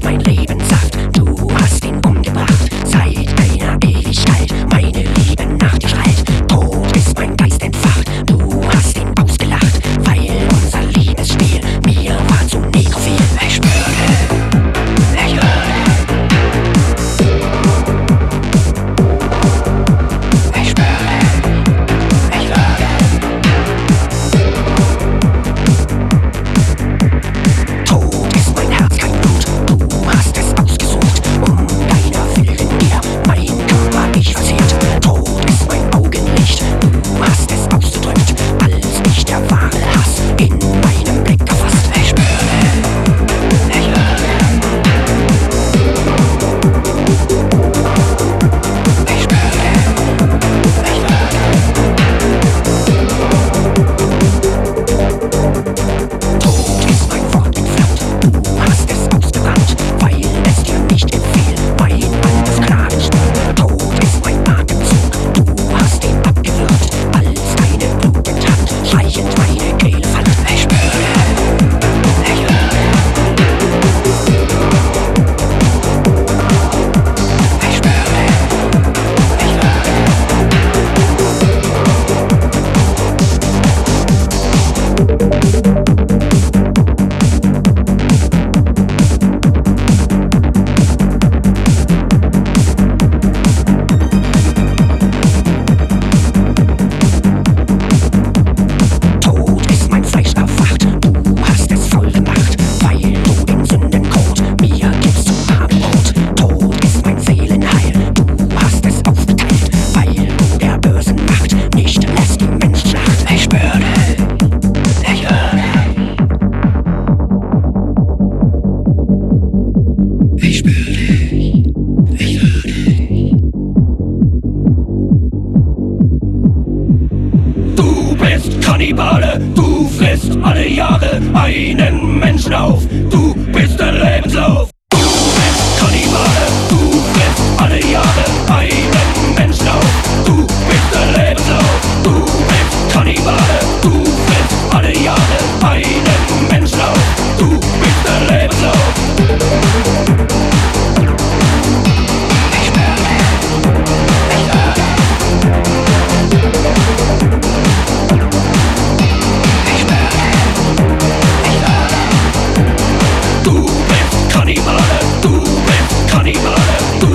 mein Lebenssaft. Du hast ihn umgebracht, seit einer Ewigkeit. Meine Liebe nach dir schreit, Tod ist mein Geist entfacht. Du hast ihn ausgelacht, weil unser Liebesspiel mir war zu nekrophil. Ich spürte, ich hörte, ich spürte, ich hörte. Tod ist mein Herz, kein Blut, du hast es ausgesucht. Um deiner wilden Gier mein Körper ich verzehrt. Tod ist mein Augenlicht, du hast es ausgedrückt, als ich der wahre Hass in meinem Blick erfasst. Ich spürte, ich hörte, ich spürte, ich hörte. Tod ist mein Wort entflammt, du hast es ausgebrannt, weil es dir nicht gefiel, mein altes Gnadenspiel. Tod ist mein Atemzug, du hast ihn abgewürgt, als deine blutende Hand schleichend meine Kehle fand. Ich spürte, ich hörte, ich spürte, ich hörte. Tod ist mein Fleisch erwacht, du hast es voll gemacht, weil du in Sündenkot mir gibst zum Abendbrot. Tod ist mein Seelenheil, du hast es aufgeteilt, weil du der bösen Macht nicht lässt die Menschenschlacht. Ich spürte, ich hörte, ich spürte, ich hörte. Du bist Kannibale, du frisst alle Jahre einen Menschen auf. Du bist der Lebenslauf. Du bist Kannibale, du frisst alle Jahre einen Menschen auf. Du bist der Lebenslauf. Du bist Kannibale, du frisst alle Jahre einen Menschen auf. Du bist der Lebenslauf. Ich spürte, ich hörte, ich spürte, ich hörte. Du bist Kannibale, du bist Kannibale, du